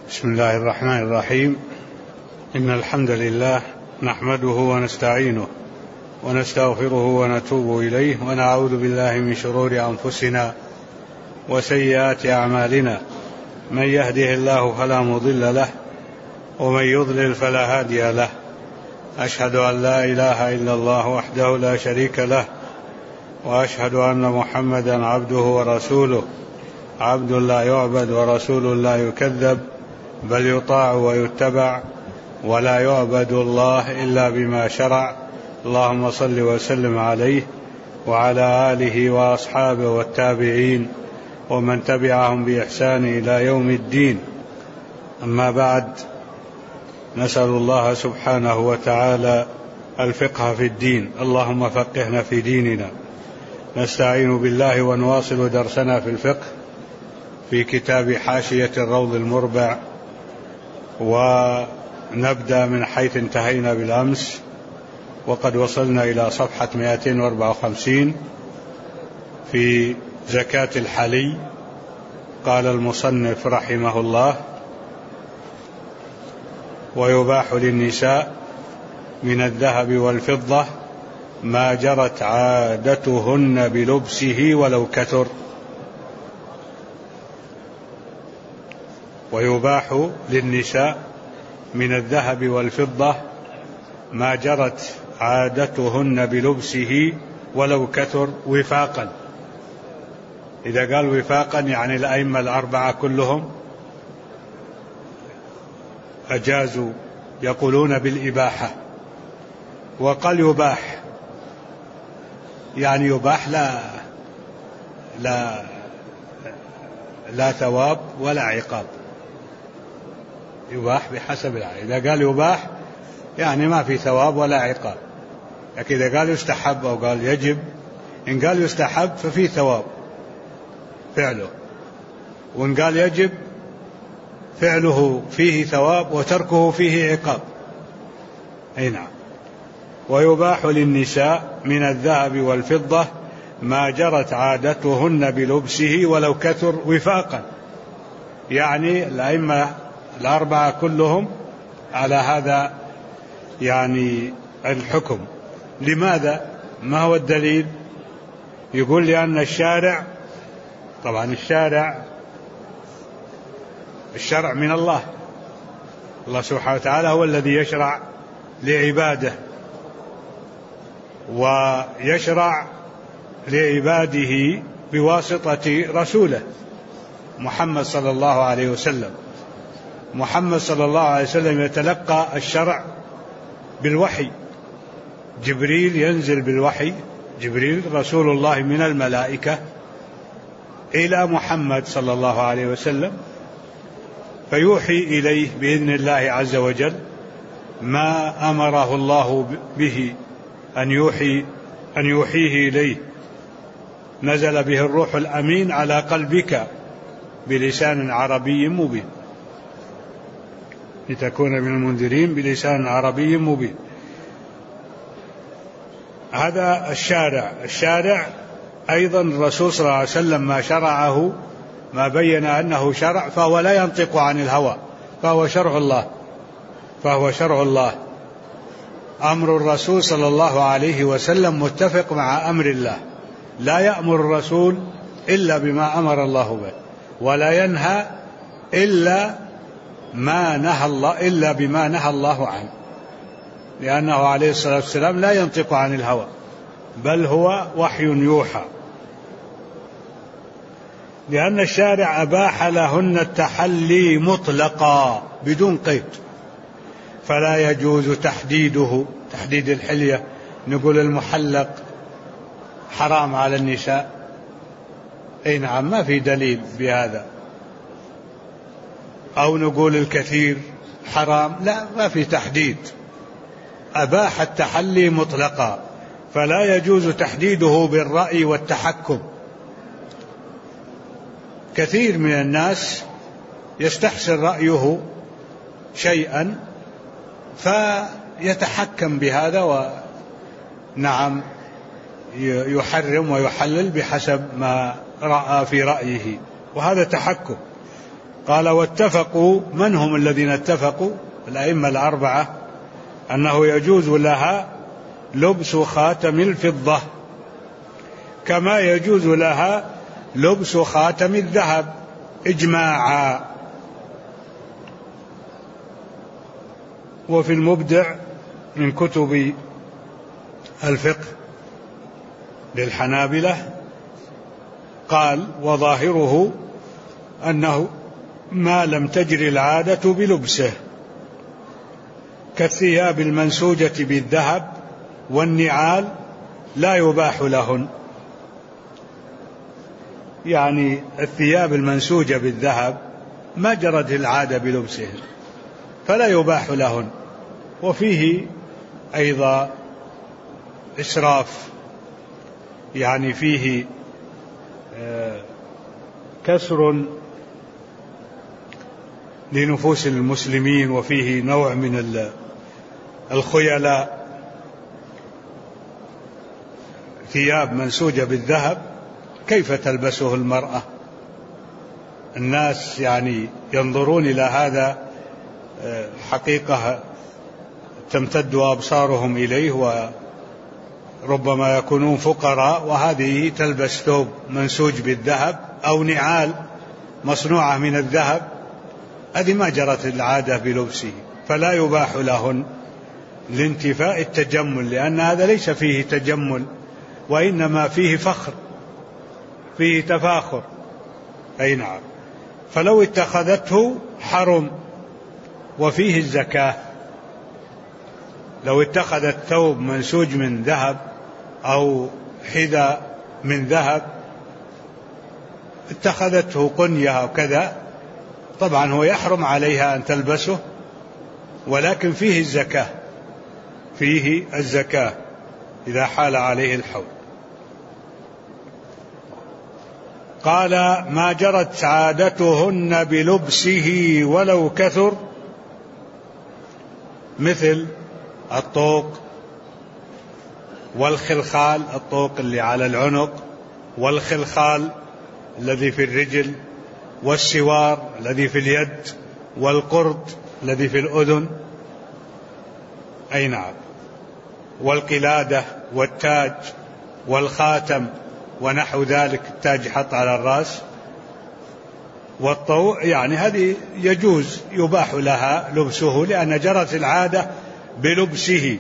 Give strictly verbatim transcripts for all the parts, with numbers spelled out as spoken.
بسم الله الرحمن الرحيم. إن الحمد لله نحمده ونستعينه ونستغفره ونتوب إليه ونعوذ بالله من شرور أنفسنا وسيئات أعمالنا. من يهده الله فلا مضل له ومن يضلل فلا هادي له. أشهد أن لا إله إلا الله وحده لا شريك له، وأشهد أن محمدا عبده ورسوله، عبد لا يعبد ورسول لا يكذب، بل يطاع ويتبع، ولا يعبد الله إلا بما شرع. اللهم صل وسلم عليه وعلى آله وأصحابه والتابعين ومن تبعهم بإحسان إلى يوم الدين. أما بعد، نسأل الله سبحانه وتعالى الفقه في الدين. اللهم فقهنا في ديننا. نستعين بالله ونواصل درسنا في الفقه في كتاب حاشية الروض المربع، ونبدأ من حيث انتهينا بالأمس، وقد وصلنا إلى صفحة مئتين وأربعة وخمسين في زكاة الحلي. قال المصنف رحمه الله: ويباح للنساء من الذهب والفضة ما جرت عادتهن بلبسه ولو كثر. ويباح للنساء من الذهب والفضة ما جرت عادتهن بلبسه ولو كثر وفاقا. إذا قال وفاقا يعني الأئمة الأربعة كلهم أجازوا، يقولون بالإباحة. وقال يباح يعني يباح لا لا لا ثواب ولا عقاب، يباح بحسب العادة. إذا قال يباح يعني ما في ثواب ولا عقاب، لكن إذا قال يستحب أو قال يجب، إن قال يستحب ففي ثواب فعله، وإن قال يجب فعله فيه ثواب وتركه فيه عقاب. أي نعم. ويباح للنساء من الذهب والفضة ما جرت عادتهن بلبسه ولو كثر وفاقا، يعني الأئمة الأربعة كلهم على هذا يعني الحكم. لماذا؟ ما هو الدليل؟ يقول لأن الشارع، طبعا الشارع الشرع من الله، الله سبحانه وتعالى هو الذي يشرع لعباده، ويشرع لعباده بواسطة رسوله محمد صلى الله عليه وسلم. محمد صلى الله عليه وسلم يتلقى الشرع بالوحي، جبريل ينزل بالوحي، جبريل رسول الله من الملائكة إلى محمد صلى الله عليه وسلم، فيوحي إليه بإذن الله عز وجل ما أمره الله به أن يوحي أن يوحيه إليه. نزل به الروح الأمين على قلبك بلسان عربي مبين لتكون من المنذرين بلسان عربي مبين. هذا الشارع. الشارع أيضا الرسول صلى الله عليه وسلم ما شرعه، ما بين أنه شرع، فهو لا ينطق عن الهوى، فهو شرع الله، فهو شرع الله. أمر الرسول صلى الله عليه وسلم متفق مع أمر الله، لا يأمر الرسول إلا بما أمر الله به، ولا ينهى إلا ما نهى الله إلا بما نهى الله عنه، لأنه عليه الصلاة والسلام لا ينطق عن الهوى، بل هو وحي يوحى. لأن الشارع أباح لهن التحلي مطلقا بدون قيد، فلا يجوز تحديده، تحديد الحلية، نقول المحلق حرام على النساء. أي نعم، ما في دليل بهذا. أو نقول الكثير حرام، لا، ما في تحديد. أباح التحلي مطلقا، فلا يجوز تحديده بالرأي والتحكم. كثير من الناس يستحسن رأيه شيئا فيتحكم بهذا، ونعم يحرم ويحلل بحسب ما رأى في رأيه، وهذا تحكم. قال واتفقوا، من هم الذين اتفقوا؟ الأئمة الأربعة، أنه يجوز لها لبس خاتم الفضة كما يجوز لها لبس خاتم الذهب إجماعا. وفي المبدع من كتب الفقه للحنابلة قال وظاهره أنه ما لم تجري العادة بلبسه كالثياب المنسوجة بالذهب والنعال لا يباح لهن، يعني الثياب المنسوجة بالذهب ما جرت العادة بلبسه فلا يباح لهن. وفيه أيضا إسراف، يعني فيه كسر لنفوس المسلمين، وفيه نوع من الخيلاء. ثياب منسوجة بالذهب كيف تلبسه المرأة؟ الناس يعني ينظرون إلى هذا حقيقة تمتد أبصارهم إليه، وربما يكونون فقراء، وهذه تلبس ثوب منسوج بالذهب أو نعال مصنوعة من الذهب، هذه ما جرت العادة بلبسه، فلا يباح لهن لانتفاء التجمل، لأن هذا ليس فيه تجمل وإنما فيه فخر، فيه تفاخر. أي نعم. فلو اتخذته حرم. وفيه الزكاة، لو اتخذت ثوب منسوج من ذهب أو حذاء من ذهب اتخذته قنية أو كذا، طبعا هو يحرم عليها أن تلبسه، ولكن فيه الزكاة، فيه الزكاة إذا حال عليه الحول. قال ما جرت عادتهن بلبسه ولو كثر، مثل الطوق والخلخال، الطوق اللي على العنق، والخلخال الذي في الرجل، والسوار الذي في اليد، والقرد الذي في الأذن. أي نعم. والقلادة والتاج والخاتم ونحو ذلك، التاج حط على الرأس، والطوع، يعني هذه يجوز يباح لها لبسه لأن جرت العادة بلبسه.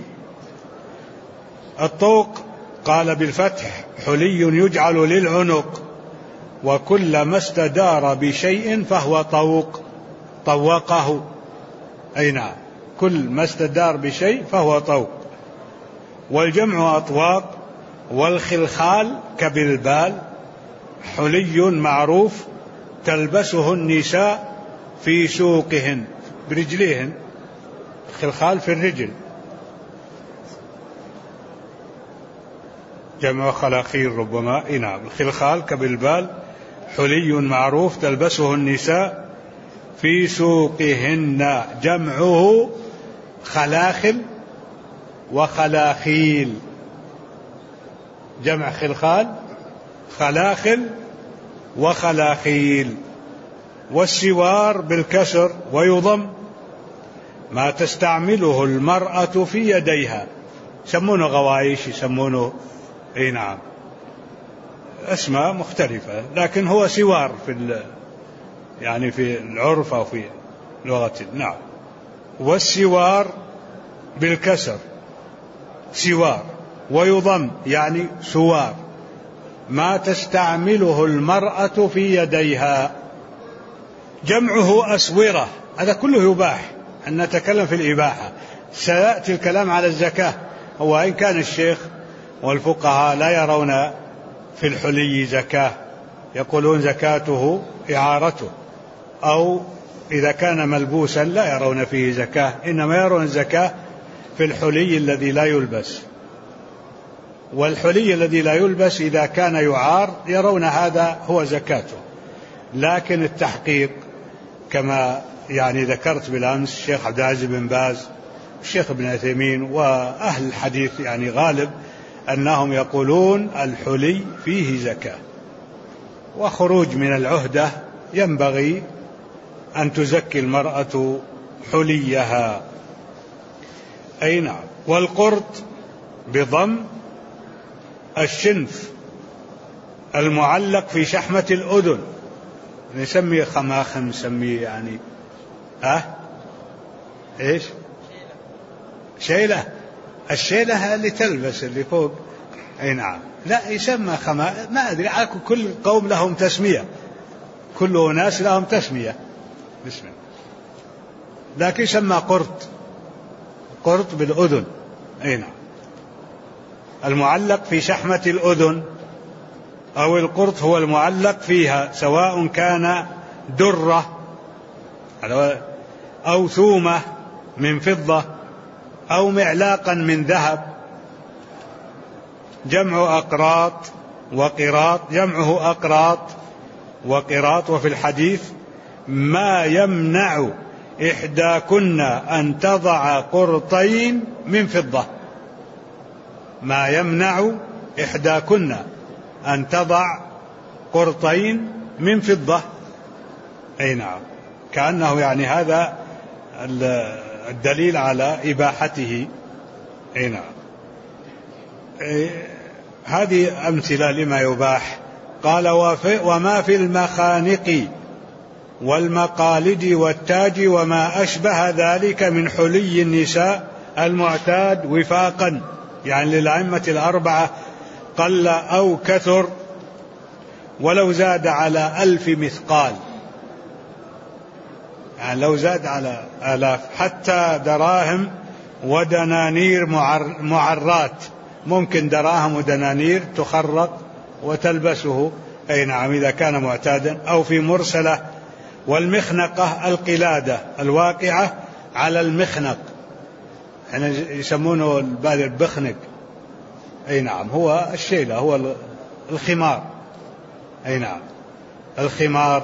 الطوق قال بالفتح حلي يجعل للعنق، وكلما استدار بشيء فهو طوق، طوقه. أي نعم، كل ما استدار بشيء فهو طوق. والجمع أطواق. والخلخال كبلبال حلي معروف تلبسه النساء في سوقهن، برجليهن، الخلخال في الرجل، جمع خلاخيل ربما. نعم. الخلخال كبلبال حلي معروف تلبسه النساء في سوقهن، جمعه خلاخل وخلاخيل، جمع خلخال خلاخل وخلاخيل. والسوار بالكسر ويضم ما تستعمله المرأة في يديها، يسمونه غوايش، يسمونه اي نعم اسماء مختلفة، لكن هو سوار في يعني في العرف أو في لغة. نعم. والسوار بالكسر سوار، ويضم يعني سوار ما تستعمله المرأة في يديها، جمعه أسورة. هذا كله يباح، أن نتكلم في الإباحة. سيأتي الكلام على الزكاة. هو إن كان الشيخ والفقهاء لا يرون في الحلي زكاة، يقولون زكاته إعارته، أو إذا كان ملبوسا لا يرون فيه زكاة، إنما يرون الزكاة في الحلي الذي لا يلبس. والحلي الذي لا يلبس إذا كان يعار يرون هذا هو زكاته. لكن التحقيق كما يعني ذكرت بالأمس الشيخ عبد العزيز بن باز الشيخ ابن عثيمين وأهل الحديث يعني غالب أنهم يقولون الحلي فيه زكاة، وخروج من العهدة ينبغي أن تزكي المرأة حليها. أي نعم. والقرط بضم الشنف المعلق في شحمة الأذن، نسميه خماخ، نسميه يعني أه إيش شيلة، الشيلة اللي تلبس اللي فوق. أي نعم. لا يسمى خما، ما أدري، كل قوم لهم تسمية، كل أناس لهم تسمية بسم الله، لكن يسمى قرط، قرط بالأذن. أي نعم. المعلق في شحمة الأذن، أو القرط هو المعلق فيها، سواء كان درة أو ثومة من فضة أو معلاقا من ذهب. جمع أقراط وقراط، جمعه أقراط وقراط. وفي الحديث ما يمنع إحداكن أن تضع قرطين من فضة، ما يمنع إحداكن أن تضع قرطين من فضة. أي نعم. كأنه يعني هذا الدليل على إباحته. أي نعم. هذه أمثلة لما يباح. قال وما في المخانق والمقالد والتاج وما أشبه ذلك من حلي النساء المعتاد وفاقا، يعني للأئمة الأربعة قل أو كثر، ولو زاد على ألف مثقال، يعني لو زاد على آلاف، حتى دراهم ودنانير معرات، ممكن دراهم ودنانير تخرق وتلبسه. أي نعم إذا كان معتادا. أو في مرسلة. والمخنقة القلادة الواقعة على المخنق، يعني يسمونه البادر بخنق. أي نعم. هو الشيلة، هو الخمار. أي نعم. الخمار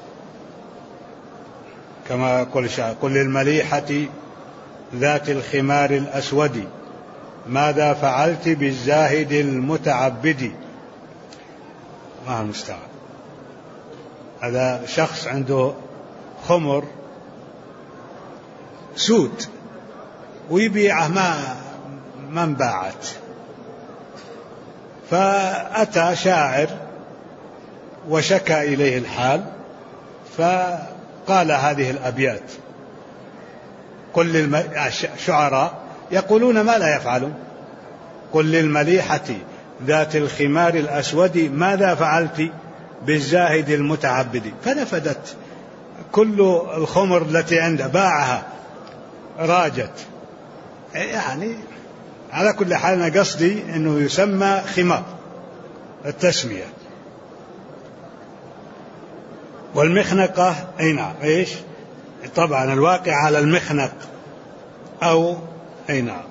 كما قل شاء قل للمليحة ذات الخمار الأسود ماذا فعلت بالزاهد المتعبد. ما المستعان. هذا شخص عنده خمر سود ويبيعه ما ما انباعت، فأتى شاعر وشكى إليه الحال، فقال هذه الأبيات. قل للم... شعراء يقولون ما لا يفعلون. قل للمليحة ذات الخمار الأسود ماذا فعلت بالزاهد المتعبد، فنفدت كل الخمر التي عنده، باعها راجت. يعني على كل حال أنا قصدي أنه يسمى خمار التسمية. والمخنقة أي نعم إيش طبعا الواقع على المخنق، أو أي نعم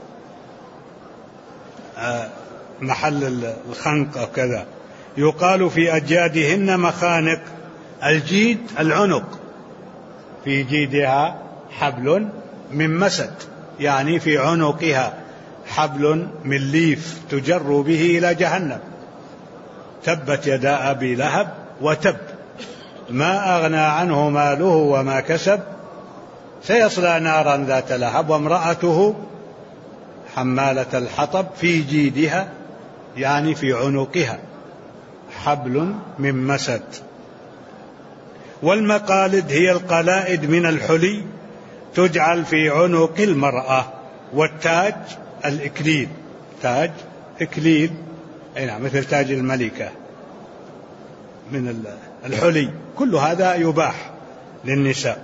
آه محل الخنق أو كذا. يقال في أجيادهن مخانق. الجيد العنق، في جيدها حبل من مسد، يعني في عنقها حبل من ليف تجر به إلى جهنم. تبت يدا أبي لهب وتب ما أغنى عنه ماله وما كسب سيصلى نارا ذات لهب وامرأته حمالة الحطب في جيدها، يعني في عنقها حبل من مسد. والمقالد هي القلائد من الحلي تجعل في عنق المرأة. والتاج الإكليل، تاج إكليل أي نعم مثل تاج الملكة من الحلي. كل هذا يباح للنساء،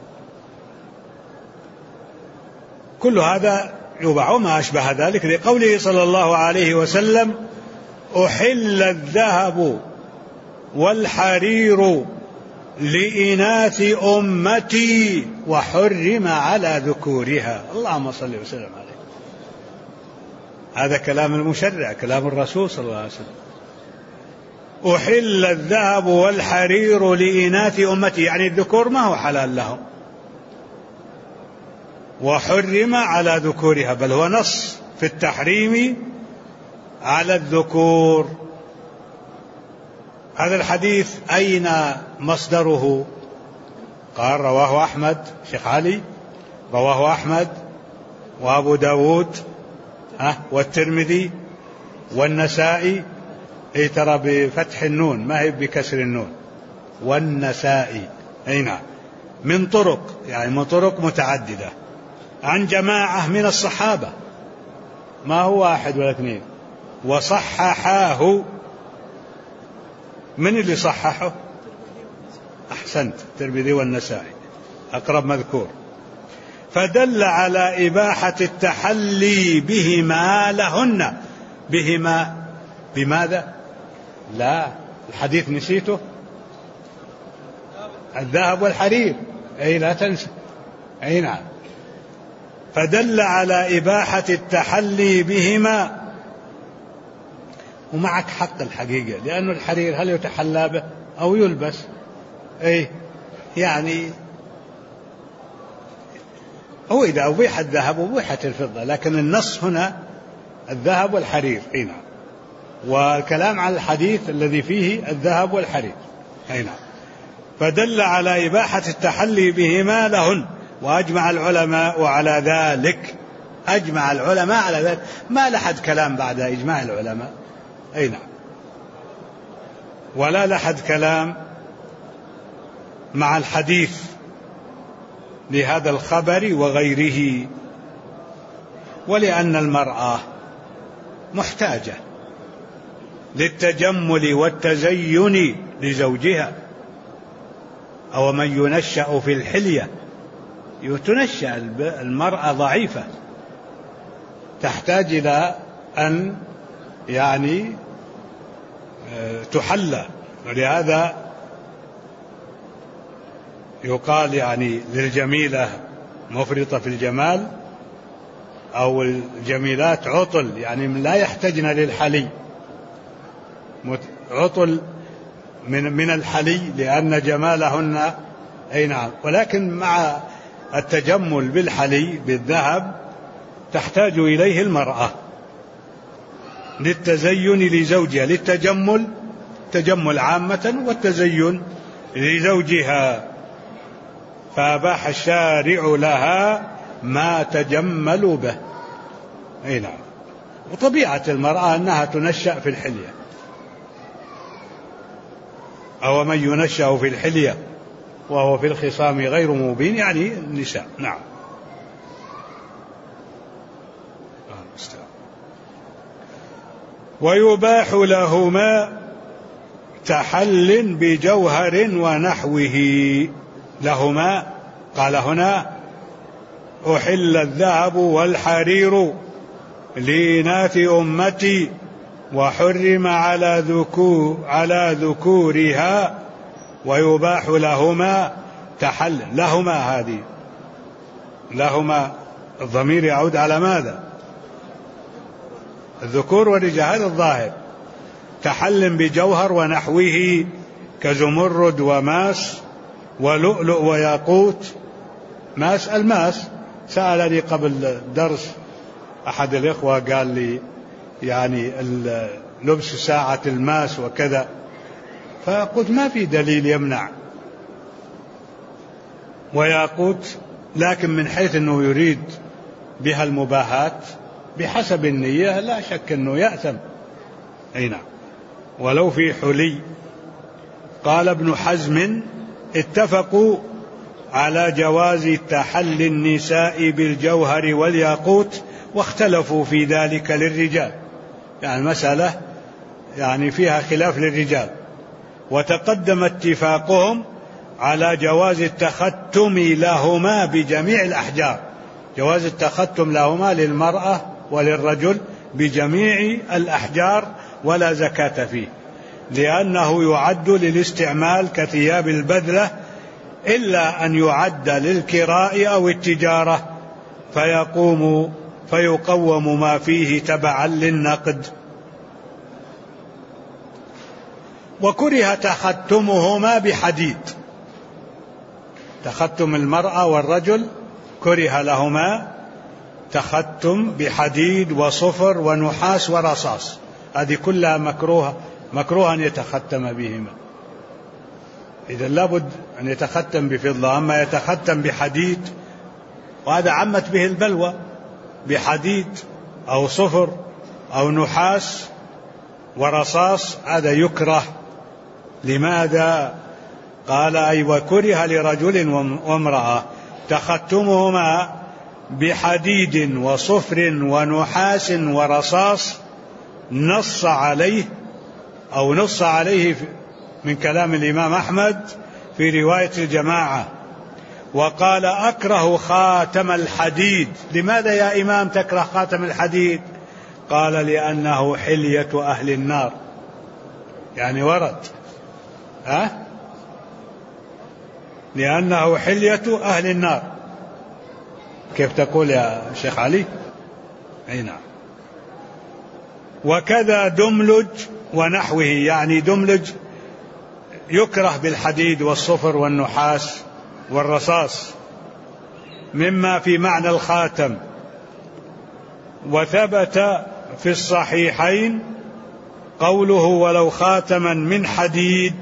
كل هذا يباح وما أشبه ذلك، لقوله صلى الله عليه وسلم أحل الذهب والحرير لإناث أمتي وحرم على ذكورها. اللهم صل وسلم عليه. هذا كلام المشرع، كلام الرسول صلى الله عليه وسلم. أحل الذهب والحرير لإناث أمتي، يعني الذكور ما هو حلال لهم، وحرم على ذكورها، بل هو نص في التحريم على الذكور. هذا الحديث أين مصدره؟ قال رواه أحمد، شيخ علي رواه أحمد وأبو داود ها والترمذي والنسائي، اي ترى بفتح النون ما هي بكسر النون، والنسائي اي نعم، من طرق يعني من طرق متعددة عن جماعة من الصحابة، ما هو واحد ولا اثنين، وصححاه. من اللي صححه؟ أحسنت، الترمذي والنسائي أقرب مذكور. فدل على إباحة التحلي بهما لهن. بهما بماذا؟ لا، الحديث نسيته، الذهب والحرير، أي لا تنسى، أي نعم. فدل على إباحة التحلي بهما، ومعك حق الحقيقة، لأن الحرير هل يتحلى به أو يلبس؟ أي يعني هو إذا أبيح الذهب أبيحت الفضة، لكن النص هنا الذهب والحرير، أي نعم، والكلام على الحديث الذي فيه الذهب والحرير، أي نعم. فدل على إباحة التحلي بهما لهن، وأجمع العلماء على ذلك. أجمع العلماء على ذلك، ما لحد كلام بعد إجماع العلماء، أي نعم، ولا لحد كلام مع الحديث لهذا الخبر وغيره. ولأن المرأة محتاجة للتجمل والتزين لزوجها، أو من ينشأ في الحلية، تنشأ المرأة ضعيفة تحتاج إلى أن يعني تحلى، ولهذا يقال يعني للجميلة مفرطة في الجمال، أو الجميلات عطل، يعني لا يحتاجن للحلي، عطل من من الحلي لأن جمالهن، أي نعم. ولكن مع التجمل بالحلي بالذهب تحتاج إليه المرأة للتزين لزوجها، للتجمل تجمل عامة، والتزين لزوجها. فأباح الشارع لها ما تجمل به، أي نعم. وطبيعة المرأة أنها تنشأ في الحلية، أو من ينشأ في الحلية وهو في الخصام غير مبين، يعني النساء، نعم. ويباح لهما تحل بجوهر ونحوه. لهما قال هنا أحل الذهب والحرير لإناث أمتي، وحرم على ذكور على ذكورها، ويباح لهما تحل. لهما هذه لهما الضمير يعود على ماذا؟ الذكور والرجال، هذا الظاهر. تحل بجوهر ونحوه كزمرد وماس ولؤلؤ وياقوت. ماس، الماس، سألني قبل درس أحد الإخوة قال لي يعني لبس ساعة الماس وكذا، فقلت ما في دليل يمنع. وياقوت، لكن من حيث أنه يريد بها المباهات بحسب النية لا شك أنه يأثم، أي نعم، ولو في حلي. قال ابن حزم اتفقوا على جواز تحلي النساء بالجوهر والياقوت، واختلفوا في ذلك للرجال، يعني المسألة يعني فيها خلاف للرجال. وتقدم اتفاقهم على جواز التختم لهما بجميع الأحجار، جواز التختم لهما للمرأة وللرجل بجميع الأحجار ولا زكاة فيه، لأنه يعد للاستعمال كثياب البذلة، إلا أن يعد للكراء أو التجارة فيقوم فيقوم ما فيه تبعا للنقد. وكره تختمهما بحديد، تختم المرأة والرجل كره لهما تختم بحديد وصفر ونحاس ورصاص، هذه كلها مكروهة، مكروه أن يتختم بهما. إذا لابد أن يتختم بفضة. أما يتختم بحديد وهذا عمت به البلوى، بحديد أو صفر أو نحاس ورصاص، هذا يكره. لماذا؟ قال أي وكره لرجل وامرأة تختمهما بحديد وصفر ونحاس ورصاص، نص عليه أو نص عليه من كلام الإمام أحمد في رواية الجماعة. وقال أكره خاتم الحديد. لماذا يا إمام تكره خاتم الحديد؟ قال لأنه حلية أهل النار. يعني ورد أه؟ لأنه حلية أهل النار. كيف تقول يا شيخ علي؟ أي نعم. وكذا دملج ونحوه، يعني دملج يكره بالحديد والصفر والنحاس والرصاص مما في معنى الخاتم. وثبت في الصحيحين قوله ولو خاتما من حديد،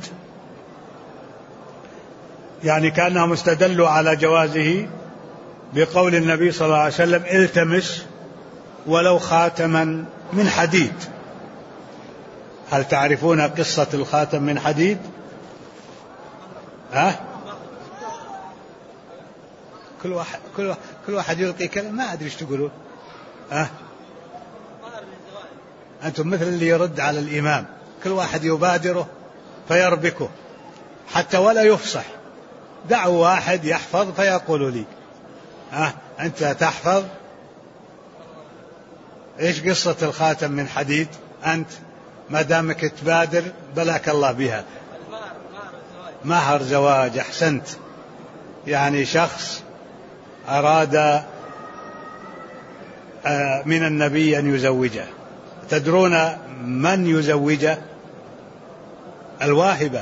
يعني كأنهم استدلوا على جوازه بقول النبي صلى الله عليه وسلم التمس ولو خاتما من حديد. هل تعرفون قصة الخاتم من حديد؟ ها؟ أه؟ كل واحد كل واحد كل واحد يلقي كلام، ما أدري إيش تقولون. ها؟ أه؟ أنتم مثل اللي يرد على الإمام، كل واحد يبادره فيربكه حتى ولا يفصح. دعوا واحد يحفظ فيقول لي ها أه؟ أنت تحفظ إيش قصة الخاتم من حديد؟ أنت ما دامك تبادر بلاك الله بها. مهر زواج. أحسنت. يعني شخص أراد من النبي أن يزوجه. تدرون من يزوجه؟ الواهبة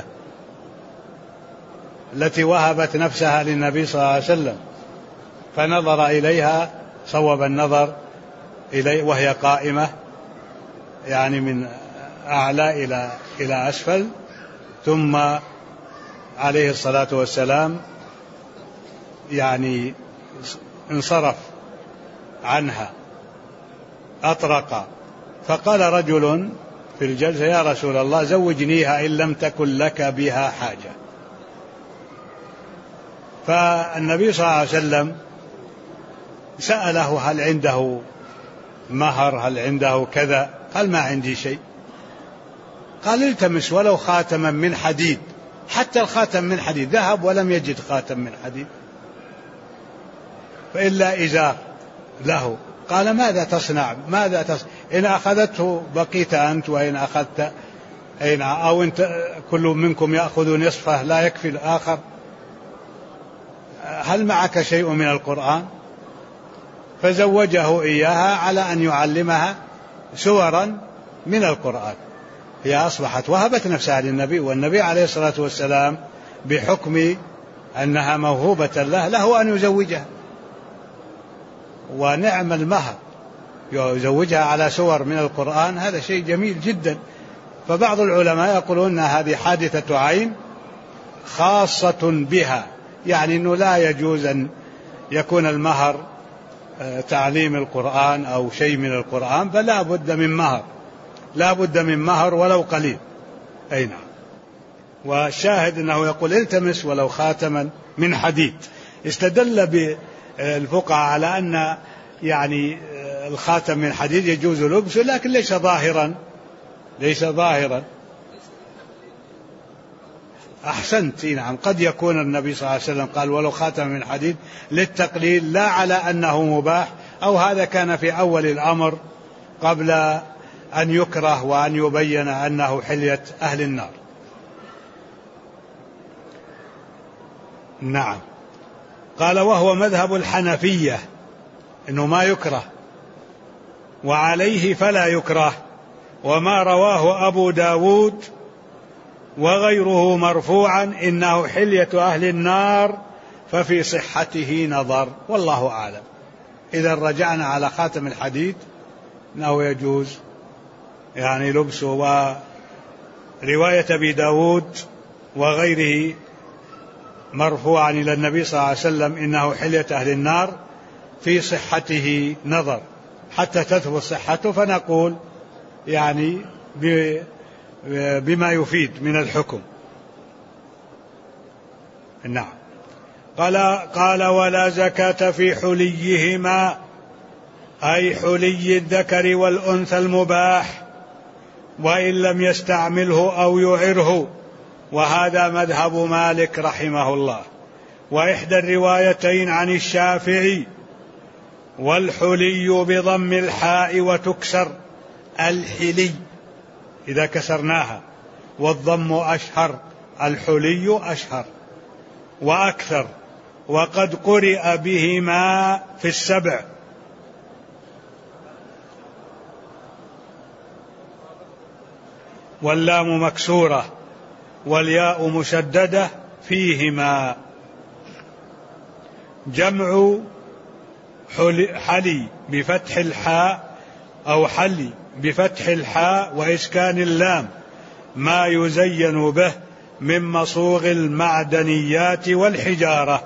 التي وهبت نفسها للنبي صلى الله عليه وسلم، فنظر إليها صوب النظر إليه وهي قائمة، يعني من أعلى إلى إلى أسفل، ثم عليه الصلاة والسلام يعني انصرف عنها أطرق. فقال رجل في الجلسة يا رسول الله زوجنيها إن لم تكن لك بها حاجة. فالنبي صلى الله عليه وسلم سأله هل عنده مهر، هل عنده كذا؟ قال ما عندي شيء. قال التمس ولو خاتما من حديد. حتى الخاتم من حديد، ذهب ولم يجد خاتم من حديد، فإلا إزار له. قال ماذا تصنع؟ ماذا تصنع؟ إن أخذته بقيت أنت، وإن أخذت أين أو أنت كل منكم يأخذ نصفه لا يكفي الآخر. هل معك شيء من القرآن؟ فزوجه إياها على أن يعلمها سورا من القرآن. هي أصبحت وهبت نفسها للنبي، والنبي عليه الصلاة والسلام بحكم أنها موهوبة له له أن يزوجها، ونعم المهر يزوجها على سور من القرآن، هذا شيء جميل جدا. فبعض العلماء يقولون أن هذه حادثة عين خاصة بها، يعني أنه لا يجوز أن يكون المهر تعليم القرآن أو شيء من القرآن، فلا بد من مهر، لا بد من مهر ولو قليل. أي نعم. والشاهد أنه يقول التمس ولو خاتما من حديد. استدل بالفقهاء على أن يعني الخاتم من حديد يجوز لبسه، لكن ليس ظاهرا، ليس ظاهرا. أحسنت. نعم. قد يكون النبي صلى الله عليه وسلم قال ولو خاتم من حديد للتقليل، لا على أنه مباح، أو هذا كان في أول الأمر قبل أن يكره وأن يبين أنه حلية أهل النار. نعم. قال وهو مذهب الحنفية إنه ما يكره، وعليه فلا يكره. وما رواه أبو داود وغيره مرفوعا إنه حلية أهل النار ففي صحته نظر، والله أعلم. إذا رجعنا على خاتم الحديد إنه يجوز يعني لبسه. ورواية أبي داود وغيره مرفوعا إلى النبي صلى الله عليه وسلم إنه حلية أهل النار في صحته نظر حتى تثبت صحته، فنقول يعني بما يفيد من الحكم. نعم. قال قال ولا زكاة في حليهما، أي حلي الذكر والأنثى المباح وإن لم يستعمله أو يعره، وهذا مذهب مالك رحمه الله. وإحدى الروايتين عن الشافعي، والحلي بضم الحاء وتكسر الحلي إذا كسرناها، والضم أشهر، الحلي أشهر وأكثر. وقد قرئ بهما في السبع، واللام مكسورة والياء مشددة فيهما. جمع حلي بفتح الحاء أو حلي بفتح الحاء وإسكان اللام ما يزين به من مصوغ المعدنيات والحجارة.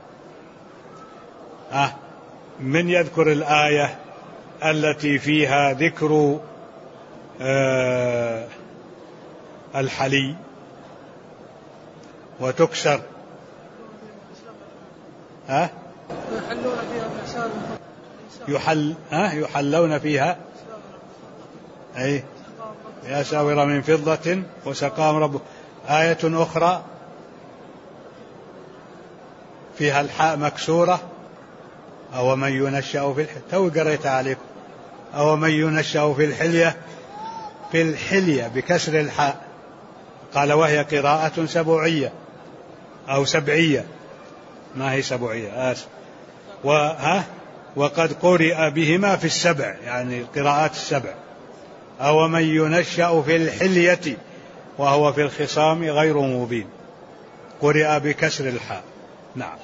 آه من يذكر الآية التي فيها ذكر آه الحلي وتكسر؟ ها؟ يحل ها يحلون فيها أي أساور من فضة وسقاهم ربهم. آية أخرى فيها الحاء مكسورة، أو من ينشأ في الحلية، تو قريت عليكم، أو من ينشأ في الحلية في الحلية بكسر الحاء، قال وهي قراءة سبعية أو سبعية، ما هي سبعية آسف. وها وقد قرئ بهما في السبع، يعني القراءات السبع. أو من ينشأ في الحلية وهو في الخصام غير مبين، قرئ بكسر الحاء. نعم.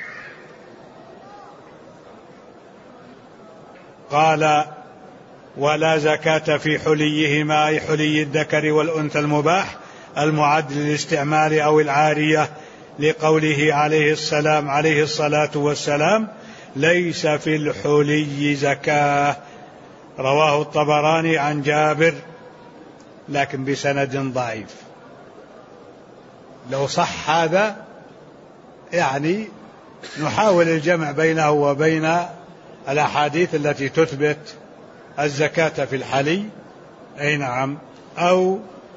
قال ولا زكاة في حليهما، أي حلي الذكر والأنثى المباح المعد للاستعمال أو العارية، لقوله عليه السلام عليه الصلاة والسلام ليس في الحلي زكاة، رواه الطبراني عن جابر لكن بسند ضعيف. لو صح هذا يعني نحاول الجمع بينه وبين الأحاديث التي تثبت الزكاة في الحلي، أي نعم، أو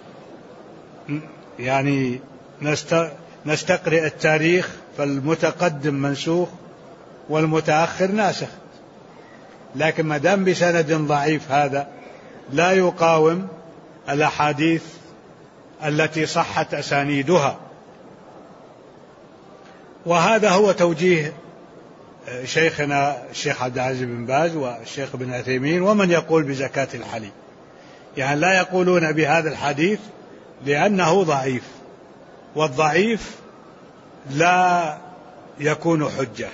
يعني نستقرئ التاريخ فالمتقدم منسوخ والمتأخر ناسخ. لكن ما دام بسند ضعيف هذا لا يقاوم الأحاديث التي صحت أسانيدها. وهذا هو توجيه شيخنا الشيخ عبد العزيز بن باز والشيخ ابن عثيمين ومن يقول بزكاة الحلي، يعني لا يقولون بهذا الحديث لأنه ضعيف، والضعيف لا يكون حجة.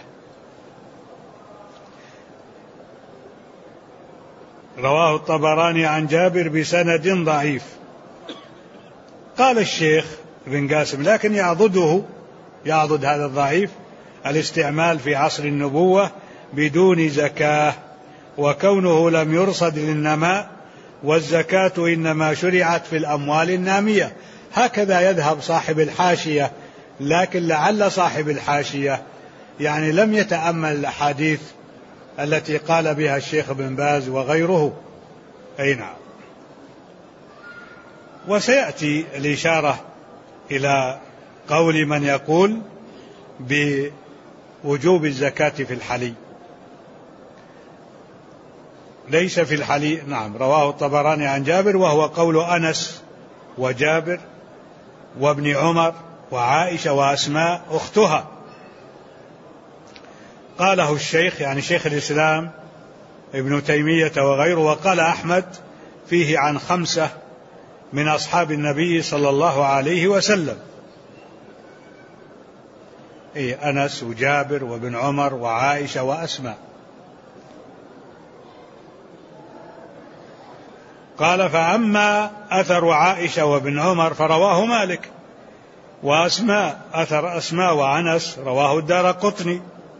رواه الطبراني عن جابر بسند ضعيف. قال الشيخ ابن قاسم لكن يعضده يعضد هذا الضعيف الاستعمال في عصر النبوة بدون زكاة، وكونه لم يرصد للنماء، والزكاة إنما شرعت في الأموال النامية. هكذا يذهب صاحب الحاشية، لكن لعل صاحب الحاشية يعني لم يتأمل الأحاديث التي قال بها الشيخ ابن باز وغيره. أي نعم. وسيأتي الإشارة إلى قول من يقول بوجوب الزكاة في الحلي. ليس في الحلي، نعم، رواه الطبراني عن جابر، وهو قول أنس وجابر وابن عمر وعائشة وأسماء أختها. قاله الشيخ يعني شيخ الإسلام ابن تيمية وغيره، وقال أحمد فيه عن خمسة من أصحاب النبي صلى الله عليه وسلم، إيه أنس وجابر وابن عمر وعائشة وأسماء. قال فأما أثر عائشة وابن عمر فرواه مالك وأسماء أثر أسماء وعنس رواه الدارقطني.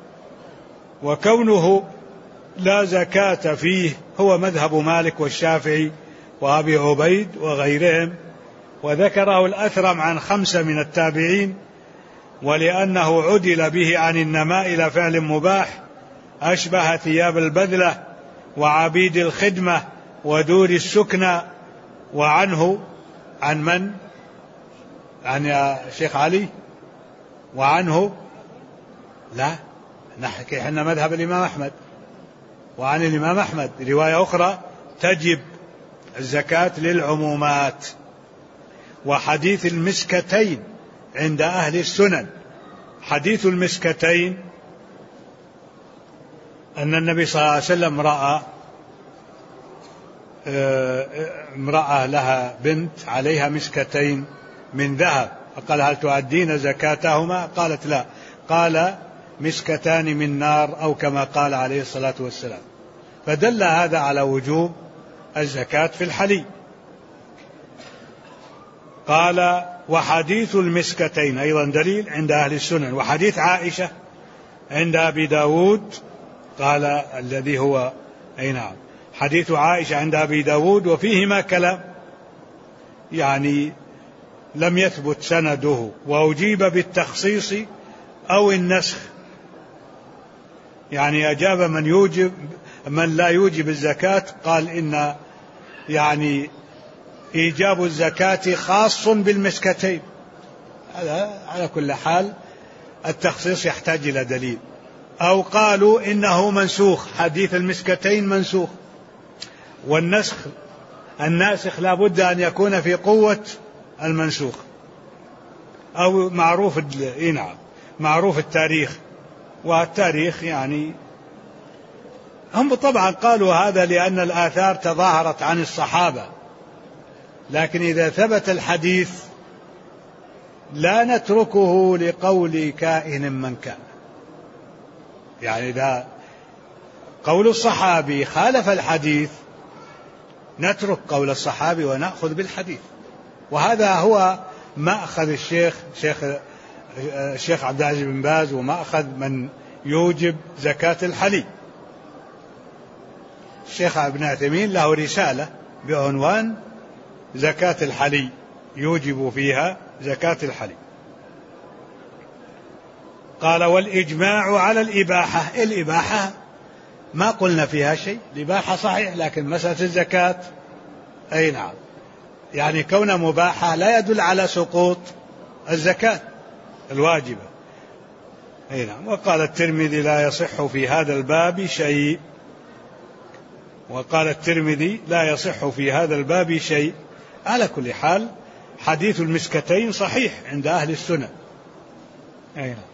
وكونه لا زكاة فيه هو مذهب مالك والشافعي وأبي عبيد وغيرهم، وذكره الأثرم عن خمسة من التابعين، ولأنه عدل به عن النماء إلى فعل مباح أشبه ثياب البذلة وعبيد الخدمة ودور السكنى. وعنه عن من؟ عن يا شيخ علي. وعنه لا نحكي احنا مذهب الإمام أحمد. وعن الإمام أحمد رواية أخرى تجب الزكاة للعمومات. وحديث المسكتين عند أهل السنن، حديث المسكتين أن النبي صلى الله عليه وسلم رأى امرأة لها بنت عليها مسكتين من ذهب، فقال هل تؤدين زكاتهما؟ قالت لا. قال مسكتان من نار، أو كما قال عليه الصلاة والسلام. فدل هذا على وجوب الزكاة في الحلي. قال وحديث المسكتين أيضا دليل عند أهل السنن. وحديث عائشة عند أبي داود قال الذي هو أي نعم حديث عائشة عند أبي داود وفيهما كلام، يعني لم يثبت سنده، وأجيب بالتخصيص أو النسخ، يعني أجاب من يوجب من لا يوجب الزكاة، قال إن يعني إيجاب الزكاة خاص بالمسكتين. هذا على كل حال التخصيص يحتاج إلى دليل. أو قالوا إنه منسوخ، حديث المسكتين منسوخ، والنسخ الناسخ لا بد أن يكون في قوة المنسوخ أو معروف نعم معروف التاريخ. والتاريخ يعني هم طبعا قالوا هذا لأن الآثار تظاهرت عن الصحابة، لكن إذا ثبت الحديث لا نتركه لقول كائن من كان، يعني إذا قول الصحابي خالف الحديث نترك قول الصحابي ونأخذ بالحديث. وهذا هو مأخذ الشيخ شيخ الشيخ عبد العزيز بن باز، ومأخذ من يوجب زكاة الحلي. الشيخ ابن عثيمين له رسالة بعنوان زكاة الحلي، يوجب فيها زكاة الحلي. قال والإجماع على الإباحة. الإباحة ما قلنا فيها شيء، الإباحة صحيح، لكن مسألة الزكاة أي نعم يعني كون مباحة لا يدل على سقوط الزكاة الواجبة. أي نعم. وقال الترمذي لا يصح في هذا الباب شيء، وقال الترمذي لا يصح في هذا الباب شيء. على كل حال حديث المسكتين صحيح عند أهل السنة. أي نعم.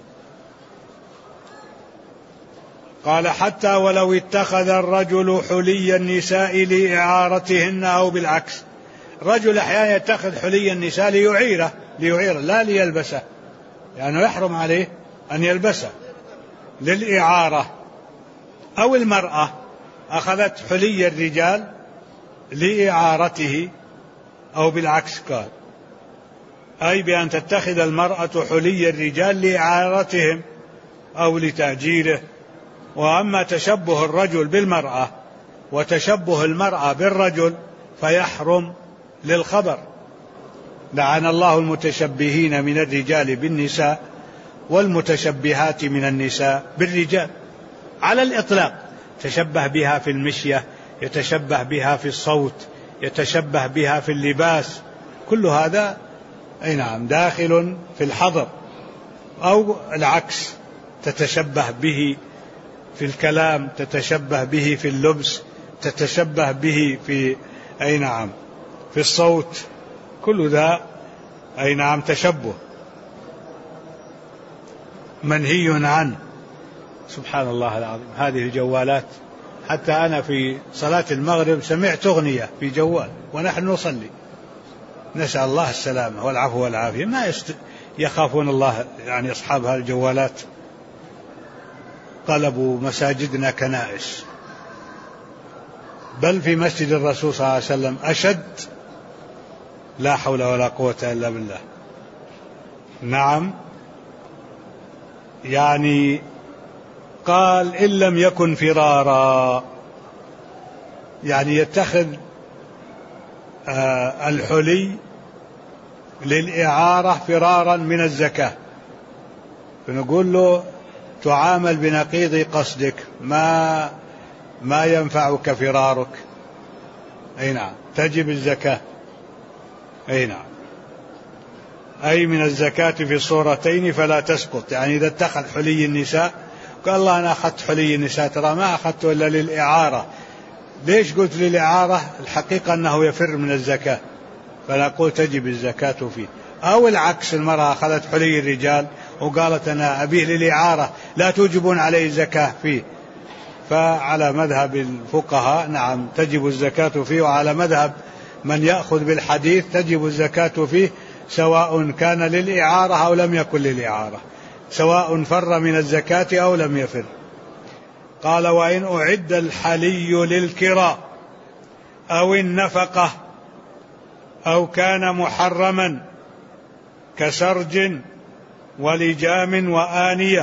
قال حتى ولو اتخذ الرجل حلي النساء لإعارتهن أو بالعكس. رجل أحيانا يتخذ حلي النساء ليعيره ليعيره لا ليلبسه، لأنه يحرم عليه أن يلبسه للإعارة. أو المرأة أخذت حلي الرجال لإعارته أو بالعكس، قال أي بأن تتخذ المرأة حلي الرجال لإعارتهم أو لتأجيره. وأما تشبه الرجل بالمرأة وتشبه المرأة بالرجل فيحرم للخبر. لعن الله المتشبهين من الرجال بالنساء والمتشبهات من النساء بالرجال على الإطلاق. تشبه بها في المشية، يتشبه بها في الصوت، يتشبه بها في اللباس، كل هذا أي نعم داخل في الحظر. أو العكس، تتشبه به في الكلام، تتشبه به في اللبس، تتشبه به في أي نعم في الصوت، كل ذا أي نعم تشبه منهي عنه. سبحان الله العظيم، هذه الجوالات، حتى أنا في صلاة المغرب سمعت أغنية في جوال ونحن نصلي، نسأل الله السلامة والعفو والعافية. ما يست... يخافون الله يعني أصحاب هذه الجوالات. قلبوا مساجدنا كنائس، بل في مسجد الرسول صلى الله عليه وسلم أشد. لا حول ولا قوة إلا بالله. نعم، يعني قال إن لم يكن فرارا، يعني يتخذ آه الحلي للإعارة فرارا من الزكاة، فنقول له تعامل بنقيض قصدك، ما ما ينفعك فرارك. أي نعم، تجب الزكاة. أي نعم، أي من الزكاة في الصورتين فلا تسقط. يعني إذا اتخذ حلي النساء قال الله أنا أخذت حلي النساء ترى ما أخذته إلا للإعارة، ليش قلت للإعارة؟ الحقيقة أنه يفر من الزكاة، فنقول تجب الزكاة فيه. أو العكس، المرأة أخذت حلي الرجال وقالت أنا أبيه للإعارة لا توجبون عليه الزكاة فيه، فعلى مذهب الفقهاء نعم تجب الزكاة فيه، وعلى مذهب من يأخذ بالحديث تجب الزكاة فيه سواء كان للإعارة أو لم يكن للإعارة، سواء فر من الزكاة أو لم يفر. قال وإن أعد الحلي للكراء أو النفقة أو كان محرما كسرج ولجام وآنية.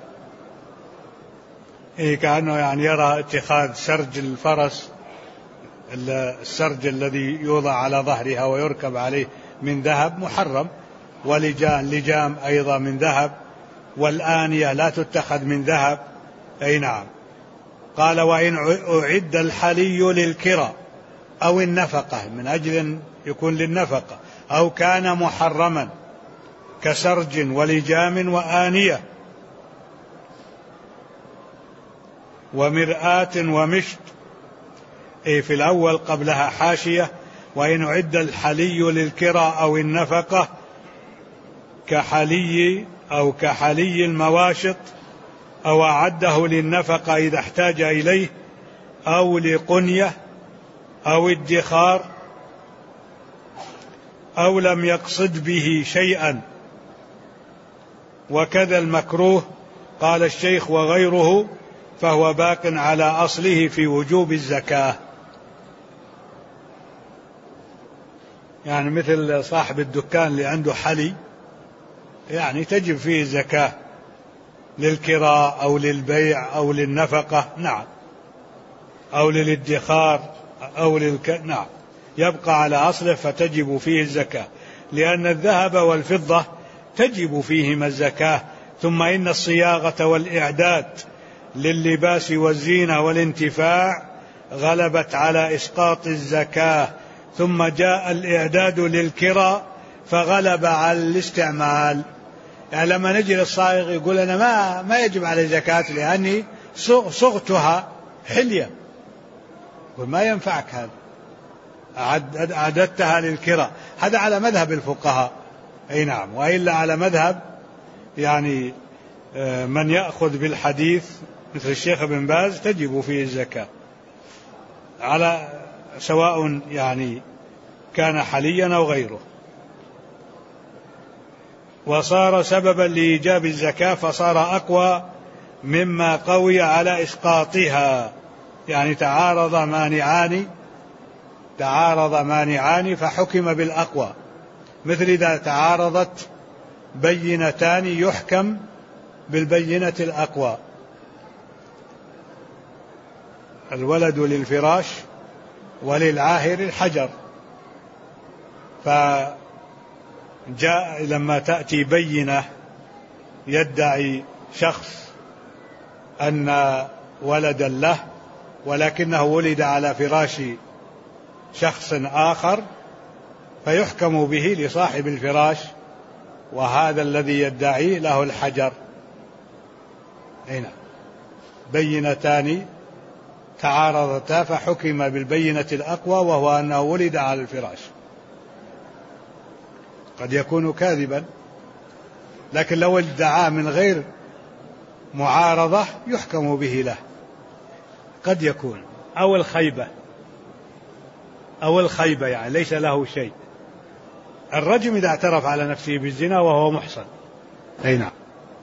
إيه كأنه يعني يرى اتخاذ سرج الفرس، السرج الذي يوضع على ظهرها ويركب عليه من ذهب محرم، ولجام لجام أيضا من ذهب، والآنية لا تتخذ من ذهب. أي نعم. قال وإن أعد الحلي للكرى أو النفقة من أجل أن يكون للنفقة، أو كان محرما كسرج ولجام وآنية ومرآة ومشط. إيه في الأول قبلها حاشية وإن أعد الحلي للكرى أو النفقة كحلي أو كحلي المواشط، أو أعده للنفقة إذا احتاج إليه، أو لقنية أو ادخار، أو لم يقصد به شيئا. وكذا المكروه قال الشيخ وغيره فهو باق على أصله في وجوب الزكاة. يعني مثل صاحب الدكان اللي عنده حلي يعني تجب فيه الزكاة للكراء أو للبيع أو للنفقة، نعم، أو للادخار أو للك... نعم، يبقى على أصله فتجب فيه الزكاة، لأن الذهب والفضة تجب فيهما الزكاة. ثم إن الصياغة والإعداد لللباس والزينة والانتفاع غلبت على إسقاط الزكاة، ثم جاء الإعداد للكراء فغلب على الاستعمال. يعني لما نجي للصائغ يقول أنا ما ما يجب على الزكاة لأني صغتها حلية، وما ينفعك هذا، أعددتها للكراء. هذا على مذهب الفقهاء. أي نعم. وإلا على مذهب يعني من يأخذ بالحديث مثل الشيخ ابن باز تجب فيه الزكاة، على سواء يعني كان حليا أو غيره. وصار سببا لإيجاب الزكاة فصار أقوى مما قوي على إسقاطها. يعني تعارض مانعان تعارض مانعان فحكم بالأقوى، مثل إذا تعارضت بينتان يحكم بالبينة الأقوى. الولد للفراش وللعاهر الحجر، فجاء لما تأتي بينة يدعي شخص أن ولدا له ولكنه ولد على فراش شخص آخر، فيحكم به لصاحب الفراش، وهذا الذي يدعي له الحجر. هنا بينتان تعارضتا فحكم بالبينة الأقوى وهو أنه ولد على الفراش. قد يكون كاذبا، لكن لو ادعى من غير معارضة يحكم به له. قد يكون أو الخيبة أو الخيبة يعني ليس له شيء. الرجم إذا اعترف على نفسه بالزنا وهو محصن. أي نعم.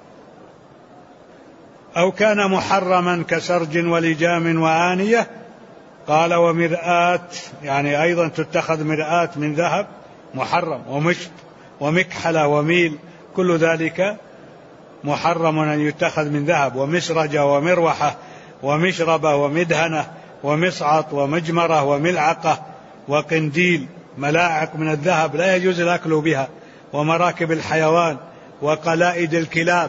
أو كان محرما كسرج ولجام وآنية. قال ومرآة، يعني أيضا تتخذ مرآة من ذهب محرم، ومشط ومكحلة وميل كل ذلك محرم أن يتخذ من ذهب. ومسرجة ومروحة ومشربة ومدهنة ومصعط ومجمرة وملعقة وقنديل، ملاعق من الذهب لا يجوز الأكل بها، ومراكب الحيوان وقلائد الكلاب،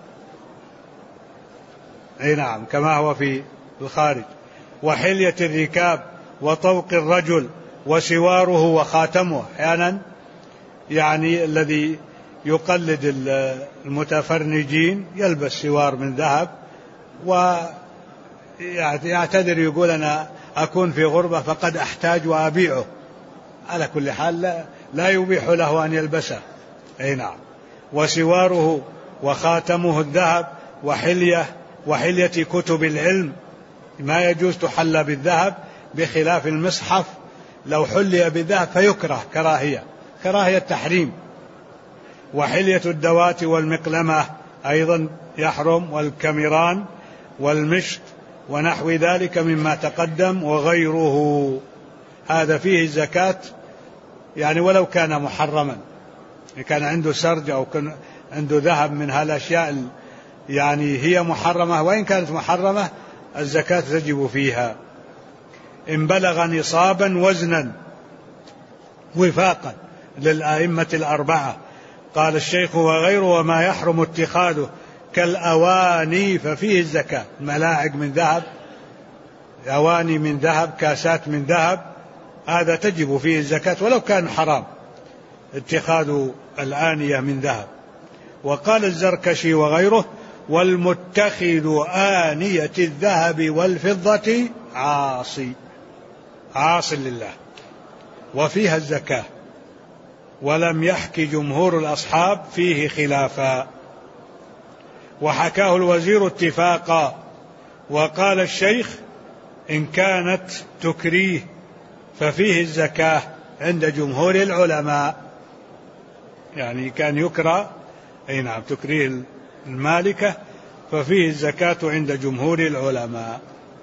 أي نعم كما هو في الخارج، وحلية الركاب وطوق الرجل وسواره وخاتمه. أحيانا يعني الذي يقلد المتفرنجين يلبس سوار من ذهب ويعتذر يقول أنا أكون في غربة فقد أحتاج وأبيعه. على كل حال لا, لا يبيح له أن يلبسه. أي نعم. وسواره وخاتمه الذهب وحلية وحلية كتب العلم، ما يجوز تحلى بالذهب بخلاف المصحف، لو حلي بالذهب فيكره كراهية كراهية تحريم. وحلية الدوات والمقلمة أيضا يحرم، والكاميران والمشط ونحو ذلك مما تقدم وغيره. هذا فيه الزكاة يعني ولو كان محرما، كان عنده سرج أو كان عنده ذهب من هالأشياء يعني هي محرمة، وإن كانت محرمة الزكاة تجب فيها. إن بلغ نصابا وزنا وفاقا للآئمة الأربعة. قال الشيخ وغيره وما يحرم اتخاذه كالأواني ففيه الزكاة، ملاعق من ذهب، أواني من ذهب، كاسات من ذهب، هذا تجب فيه الزكاة ولو كان حرام اتخاذ الآنية من ذهب. وقال الزركشي وغيره والمتخذ آنية الذهب والفضة عاصي عاص لله وفيها الزكاة، ولم يحك جمهور الأصحاب فيه خلافا، وحكاه الوزير اتفاقا. وقال الشيخ إن كانت تكريه ففيه الزكاة عند جمهور العلماء، يعني كان يكرى أي نعم تكريه المالكة ففيه الزكاة عند جمهور العلماء.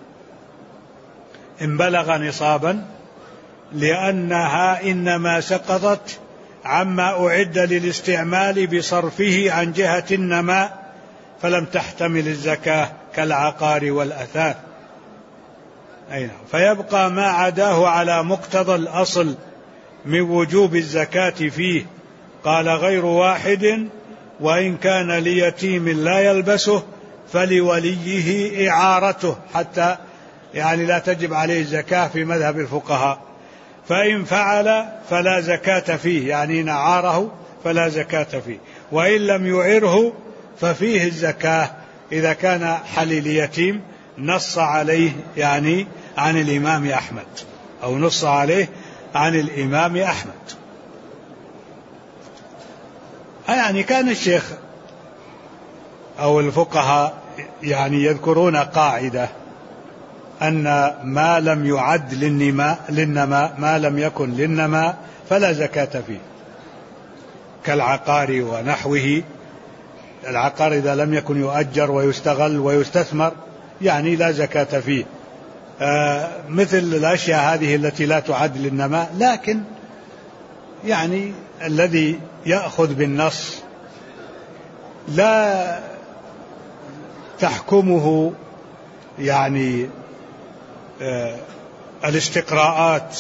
إن بلغ نصابا لأنها إنما سقطت عما أعد للاستعمال بصرفه عن جهة النماء فلم تحتمل الزكاة كالعقار والأثاث. أي نعم. فيبقى ما عداه على مقتضى الأصل من وجوب الزكاة فيه. قال غير واحد وإن كان ليتيم لا يلبسه فلوليه إعارته، حتى يعني لا تجب عليه الزكاة في مذهب الفقهاء. فإن فعل فلا زكاة فيه، يعني إن أعاره فلا زكاة فيه. وإن لم يعره ففيه الزكاة إذا كان حليل يتيم نص عليه يعني عن الإمام أحمد، أو نص عليه عن الإمام أحمد. يعني كان الشيخ أو الفقهاء يعني يذكرون قاعدة أن ما لم يعد للنماء, للنماء ما لم يكن للنماء فلا زكاة فيه، كالعقار ونحوه. العقار إذا لم يكن يؤجر ويستغل ويستثمر يعني لا زكاة فيه. آه مثل الأشياء هذه التي لا تعد للنماء، لكن يعني الذي يأخذ بالنص لا تحكمه يعني آه الاستقراءات،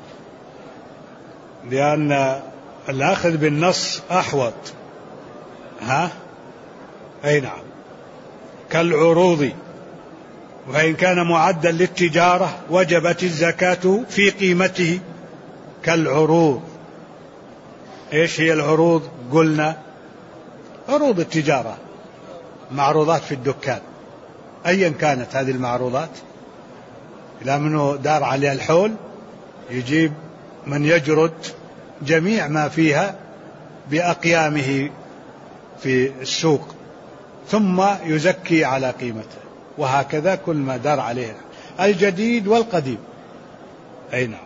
لأن الأخذ بالنص أحوط. ها أي نعم. كالعروض، وإن كان معدا للتجارة وجبت الزكاة في قيمته. كالعروض. إيش هي العروض؟ قلنا عروض التجارة، معروضات في الدكان أيا كانت هذه المعروضات، إلى منه دار عليها الحول يجيب من يجرد جميع ما فيها بأقيامه في السوق ثم يزكي على قيمته، وهكذا كل ما دار عليه الجديد والقديم. أي نعم.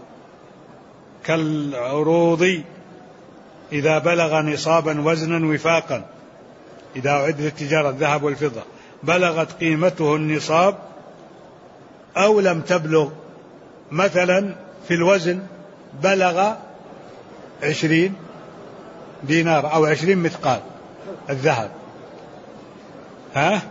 كالعروض إذا بلغ نصابا وزنا وفاقا، إذا أعد للتجارة الذهب والفضة بلغت قيمته النصاب أو لم تبلغ، مثلا في الوزن بلغ عشرين دينار أو عشرين مثقال الذهب، ها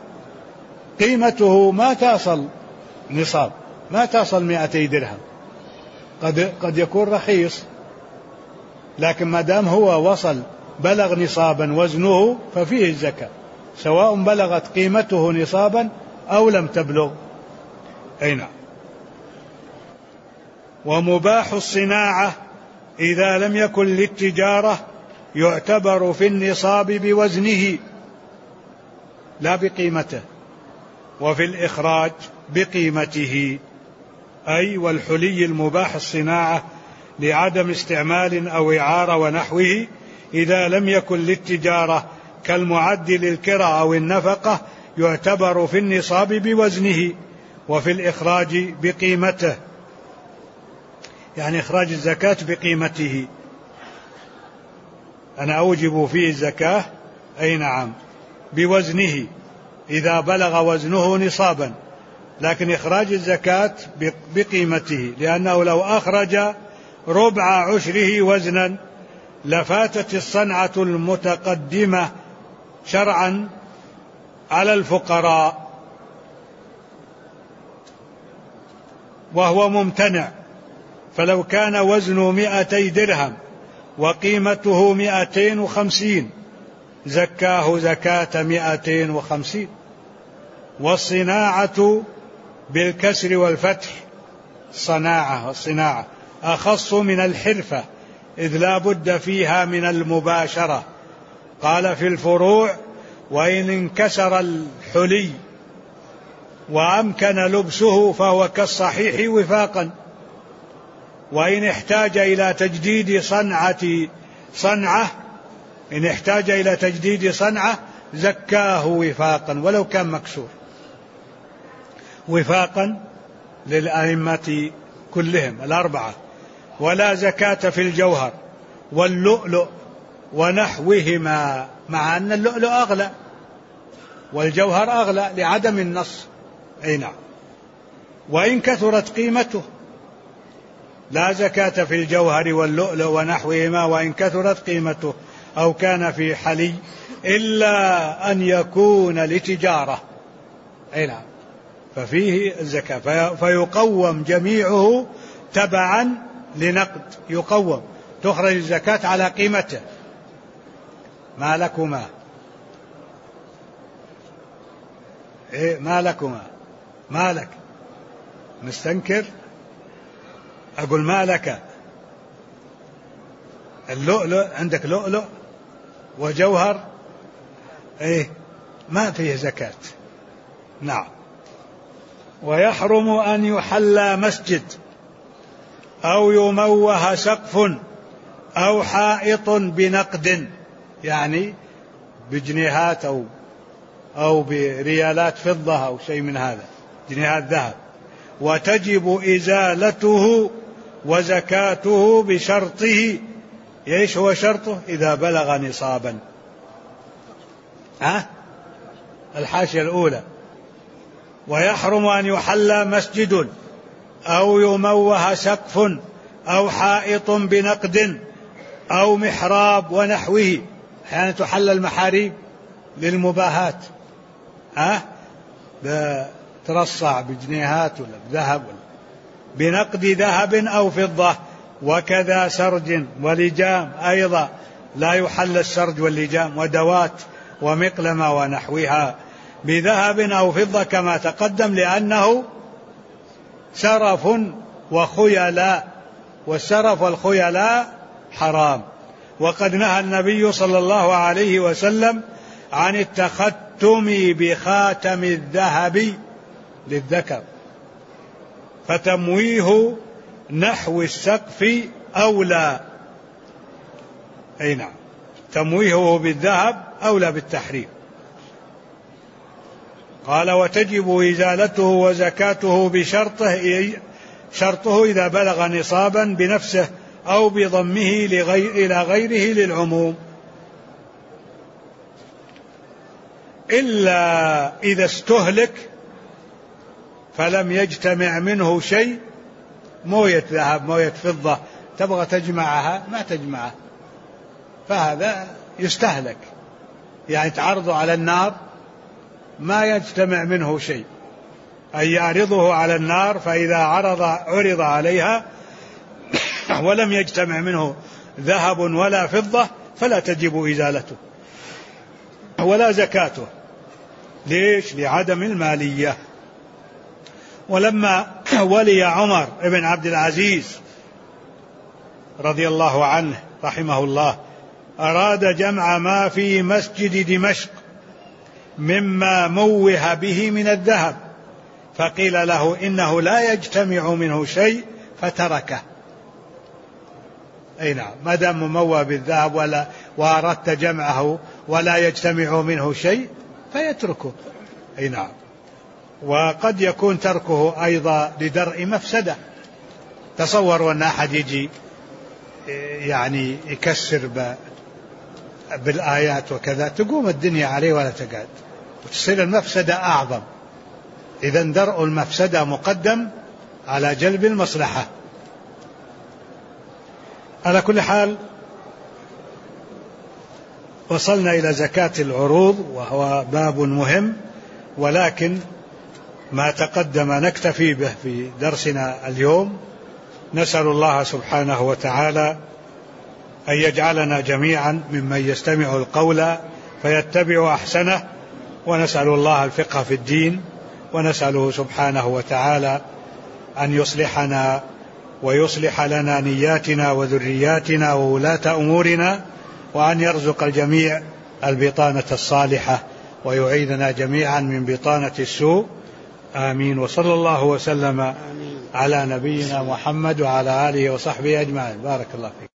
قيمته ما تصل نصاب، ما تصل مئتي درهم، قد قد يكون رخيص، لكن ما دام هو وصل بلغ نصابا وزنه ففيه الزكاة، سواء بلغت قيمته نصابا أو لم تبلغ. أي نعم. ومباح الصناعة إذا لم يكن للتجارة يعتبر في النصاب بوزنه لا بقيمته، وفي الإخراج بقيمته. أي والحلي المباح الصناعة لعدم استعمال أو إعارة ونحوه إذا لم يكن للتجارة كالمعد للكرة أو النفقة يعتبر في النصاب بوزنه، وفي الإخراج بقيمته، يعني إخراج الزكاة بقيمته. أنا أوجب فيه الزكاة، أي نعم، بوزنه إذا بلغ وزنه نصابا، لكن إخراج الزكاة بقيمته، لأنه لو أخرج ربع عشره وزنا لفاتت الصنعة المتقدمة شرعا على الفقراء، وهو ممتنع. فلو كان وزنه مئتي درهم وقيمته مئتين وخمسين زكاه زكاة مئتين وخمسين. والصناعة بالكسر والفتح صناعة والصناعة أخص من الحرفة إذ لا بد فيها من المباشرة. قال في الفروع: وإن انكسر الحلي وأمكن لبسه فهو كالصحيح وفاقا، وإن احتاج إلى تجديد صنعة صنعة إن احتاج إلى تجديد صنعة زكاه وفاقا ولو كان مكسور، وفاقا للأئمة كلهم الأربعة. ولا زكاة في الجوهر واللؤلؤ ونحوهما، مع أن اللؤلؤ أغلى والجوهر أغلى لعدم النص. أي نعم. وإن كثرت قيمته لا زكاة في الجوهر واللؤلؤ ونحوهما وإن كثرت قيمته أو كان في حلي إلا أن يكون لتجارة. أي نعم. ففيه الزكاة، فيقوم جميعه تبعا لنقد، يقوم تخرج الزكاة على قيمته. ما لكما إيه ما لكما ما لك مستنكر؟ أقول ما لك. اللؤلؤ عندك لؤلؤ وجوهر إيه ما فيه زكاة. نعم. ويحرم أن يحلى مسجد أو يموه سقف أو حائط بنقد، يعني بجنيهات أو أو بريالات فضة أو شيء من هذا، جنيهات ذهب، وتجب إزالته وزكاته بشرطه. ايش هو شرطه؟ إذا بلغ نصابا. ها الحاشية الأولى: ويحرم أن يحلى مسجد أو يموه سقف أو حائط بنقد أو محراب ونحوه. أحيانا تحل المحاريب للمباهات، ها ترصع بجنيهات ولا بذهب ولا بنقد ذهب أو فضة. وكذا سرج ولجام أيضا لا يحل السرج واللجام، ودوات ومقلمة ونحوها بذهب أو فضة كما تقدم، لأنه سرف وخيلاء، والسرف والخيلاء حرام. وقد نهى النبي صلى الله عليه وسلم عن التختم بخاتم الذهب للذكر، فتمويه نحو السقف أولى. أي نعم، تمويهه بالذهب أولى بالتحريم. قال: وتجب إزالته وزكاته بشرطه، شرطه إذا بلغ نصابا بنفسه أو بضمه لغير إلى غيره للعموم، إلا إذا استهلك فلم يجتمع منه شيء، موية ذهب موية فضة تبغى تجمعها ما تجمعها، فهذا يستهلك يعني تعرضه على النار ما يجتمع منه شيء، أي يعرضه على النار، فإذا عرض عرض عليها ولم يجتمع منه ذهب ولا فضة فلا تجب إزالته ولا زكاته. ليش؟ لعدم المالية. ولما ولي عمر بن عبد العزيز رضي الله عنه رحمه الله أراد جمع ما في مسجد دمشق مما موه به من الذهب، فقيل له إنه لا يجتمع منه شيء فتركه. أي نعم، ما دام مموه بالذهب ولا وأردت جمعه ولا يجتمع منه شيء فيتركه. أي نعم. وقد يكون تركه أيضا لدرء مفسدة. تصور أن أحد يجي يعني يكسر بالآيات وكذا، تقوم الدنيا عليه ولا تقعد وتصير المفسدة أعظم. إذن درء المفسدة مقدم على جلب المصلحة. على كل حال وصلنا إلى زكاة العروض وهو باب مهم، ولكن ما تقدم نكتفي به في درسنا اليوم. نسأل الله سبحانه وتعالى أن يجعلنا جميعا ممن يستمع القول فيتبع أحسنه، ونسأل الله الفقه في الدين، ونسأله سبحانه وتعالى أن يصلحنا ويصلح لنا نياتنا وذرياتنا وولاة أمورنا، وأن يرزق الجميع البطانة الصالحة ويعيذنا جميعا من بطانة السوء. آمين. وصلى الله وسلم على نبينا محمد وعلى آله وصحبه أجمعين. بارك الله فيك.